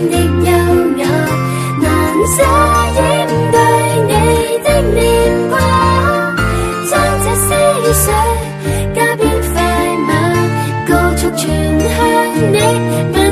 的優雅，難捨掩對你的念掛，將這思緒加鞭快馬，高速傳向你。